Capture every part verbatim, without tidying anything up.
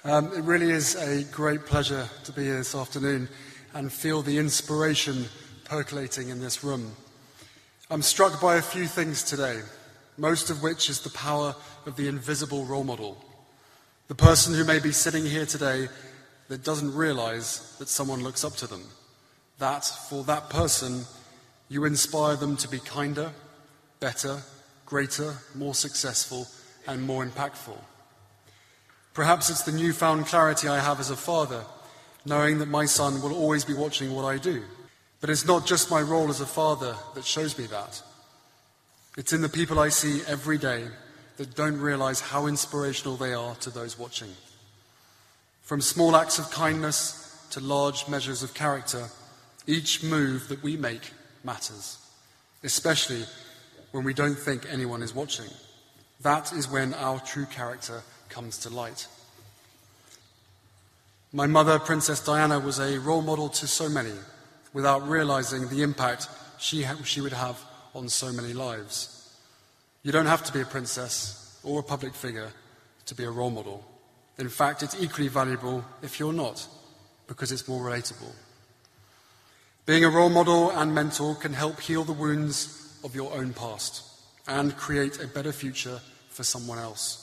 Um, it really is a great pleasure to be here this afternoon and feel the inspiration percolating in this room. I'm struck by a few things today, most of which is the power of the invisible role model. The person who may be sitting here today that doesn't realize that someone looks up to them. That, for that person, you inspire them to be kinder, better, greater, more successful, and more impactful. Perhaps it's the newfound clarity I have as a father, knowing that my son will always be watching what I do. But it's not just my role as a father that shows me that. It's in the people I see every day that don't realize how inspirational they are to those watching. From small acts of kindness to large measures of character, each move that we make matters, especially when we don't think anyone is watching. That is when our true character comes to light. My mother, Princess Diana, was a role model to so many without realizing the impact she, ha- she would have on so many lives. You don't have to be a princess or a public figure to be a role model. In fact, it's equally valuable if you're not, because it's more relatable. Being a role model and mentor can help heal the wounds of your own past and create a better future for someone else.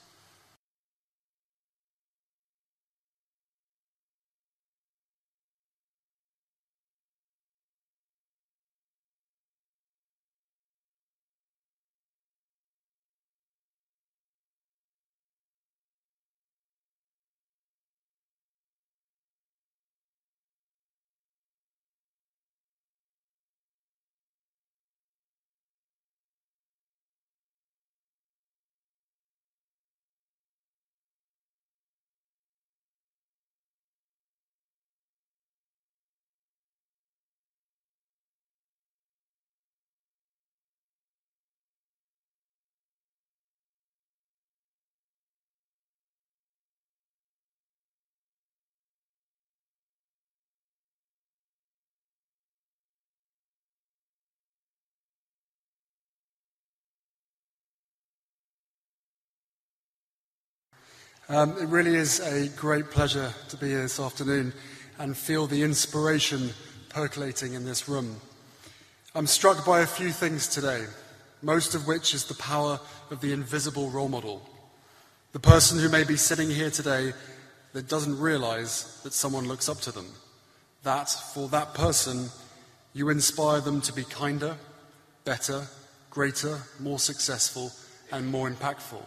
Um, it really is a great pleasure to be here this afternoon and feel the inspiration percolating in this room. I'm struck by a few things today, most of which is the power of the invisible role model. The person who may be sitting here today that doesn't realize that someone looks up to them. That, for that person, you inspire them to be kinder, better, greater, more successful, and more impactful.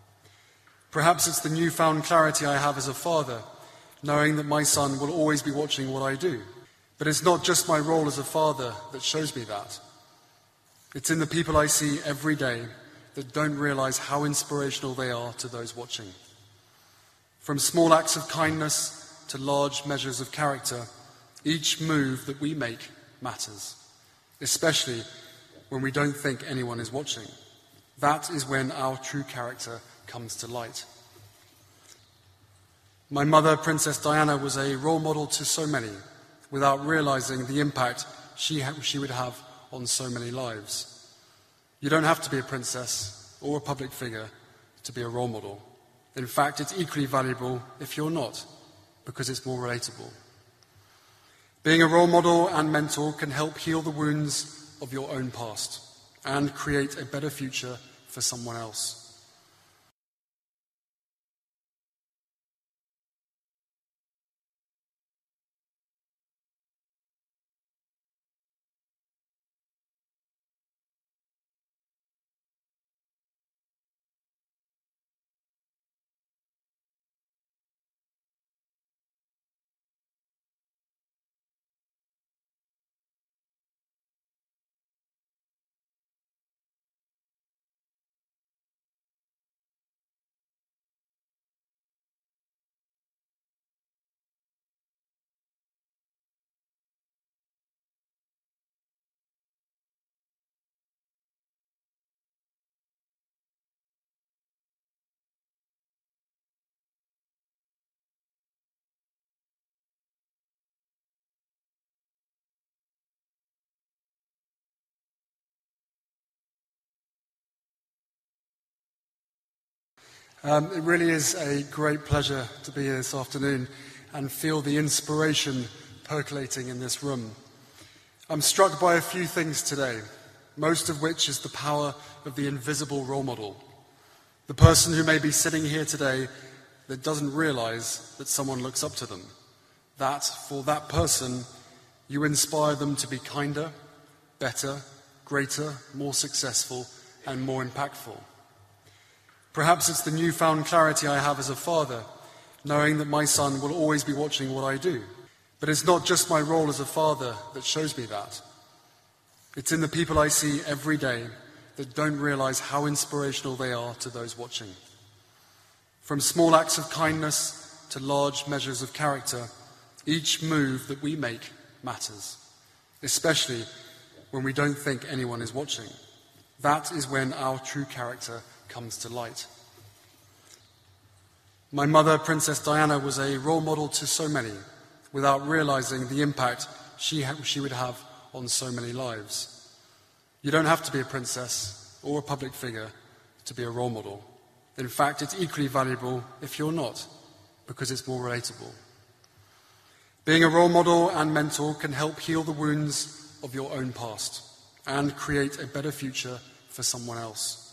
Perhaps it's the newfound clarity I have as a father, knowing that my son will always be watching what I do. But it's not just my role as a father that shows me that. It's in the people I see every day that don't realize how inspirational they are to those watching. From small acts of kindness to large measures of character, each move that we make matters, especially when we don't think anyone is watching. That is when our true character comes to light. My mother, Princess Diana, was a role model to so many without realizing the impact she, ha- she would have on so many lives. You don't have to be a princess or a public figure to be a role model. In fact, it's equally valuable if you're not, because it's more relatable. Being a role model and mentor can help heal the wounds of your own past and create a better future for someone else. Um, it really is a great pleasure to be here this afternoon and feel the inspiration percolating in this room. I'm struck by a few things today, most of which is the power of the invisible role model. The person who may be sitting here today that doesn't realize that someone looks up to them. That, for that person, you inspire them to be kinder, better, greater, more successful, and more impactful. Perhaps it's the newfound clarity I have as a father, knowing that my son will always be watching what I do. But it's not just my role as a father that shows me that. It's in the people I see every day that don't realize how inspirational they are to those watching. From small acts of kindness to large measures of character, each move that we make matters, especially when we don't think anyone is watching. That is when our true character comes to light. My mother, Princess Diana, was a role model to so many, without realizing the impact she, ha- she would have on so many lives. You don't have to be a princess or a public figure to be a role model. In fact, it's equally valuable if you're not, because it's more relatable. Being a role model and mentor can help heal the wounds of your own past and create a better future for someone else.